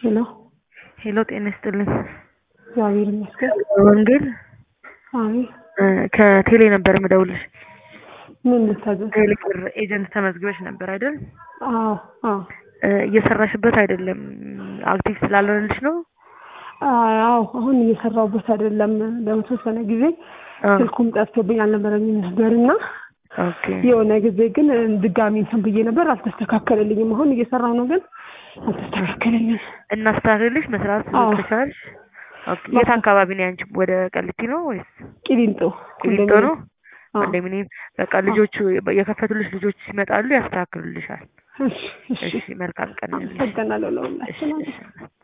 ሄሎ ሄሎ ጤና ይስጥልኝ። እግዚአብሔር ይመስገን። ወንጌል አሜን። ከቴሌ ነበር የምደውልሽ። ምን ልታዘዝ? ቴሌ ብር ኤጀንት ተመዝግበሽ ነበር አይደል? አዎ አዎ እየሰራሽበት አይደለም፣ አክቲቭ ስላልሆነልሽ ነው? አዎ አሁን እየሰራሁበት አይደለም። ለተወሰነ ጊዜ ስልኩም ጠፍቶብኝ አልነበረኝም ነበርና ኦኬ። የሆነ ጊዜ ግን ድጋሚ እንትን ብዬ ነበር፣ አልተስተካከለልኝም። አሁን እየሰራሁ ነው ግን አልተስተካከለልኝም። እናስተካክልልሽ መስራት ከቻልሽ። ኦኬ። የት አካባቢ ነው ያንቺ? ወደ ቀልቲ ነው ወይስ ቂሊንጦ? ቂሊንጦ ነው? ኮንዶሚኒየም። በቃ ልጆቹ የከፈቱልሽ ልጆች ሲመጣሉ ያስተካክሉልሻል። እሺ እሺ፣ መልካም ቀን። አመሰግናለሁ ለሁላችንም።